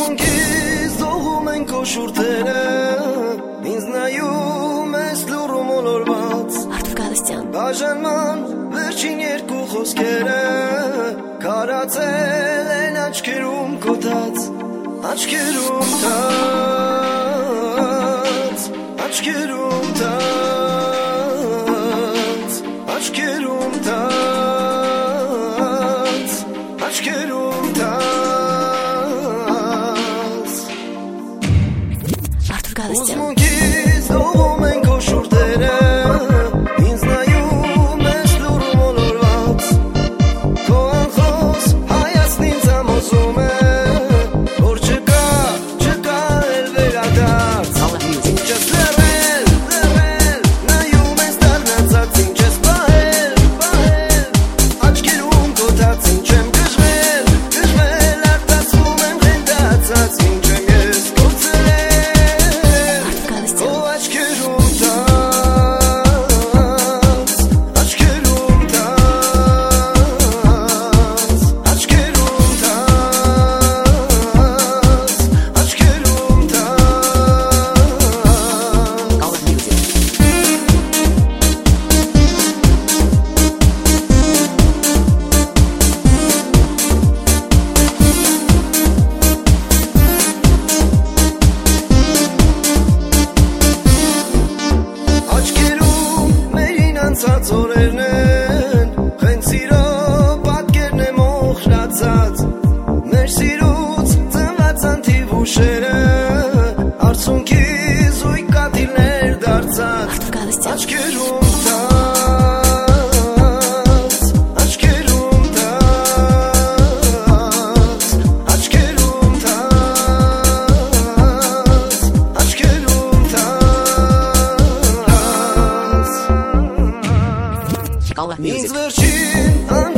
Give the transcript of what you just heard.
Ուսմունքից դողում են քո շուրթերը, ինձ նայում ես լուռ ու մոլորված Արտուր Գալստյան Բաժանման վերջին երկու խոսքերը Քարացել են աչքերում կոթած Աչքերում թաց Աչքերում թաց Աչքերում թաց Աչքերում թաց Արտուր Գալստյան Ուսմունքից դողում են քո շուրթերը Ինձ նայում ես լուռ ու մոլորված Քո անխոս հայացքն ինձ համոզում է Որ չկա էլ վերադարձ Ինչ ես լռել, նայում ես դառնացած Ինչ ես պահել, աչքերում կոթած Ինչ եմ գժվել, արտասվում եմ խենթացած Ինչ եմ ես կործել Քո աչքերում թաց Աչքերում թաց Աչքերում թաց Աչքերում Աչքերում մերին անցած օրերն են Խեն սիրո պատկերն է մոխրացած Մեր սիրուց ծնված անթիվ ուշերը Արցունքի զույգ կաթիլներ դարձած Արտուր Գալստյան Աչքերում թաց Աչքերում թաց Աչքերում թաց Աչքերում թաց Ինձ վերջին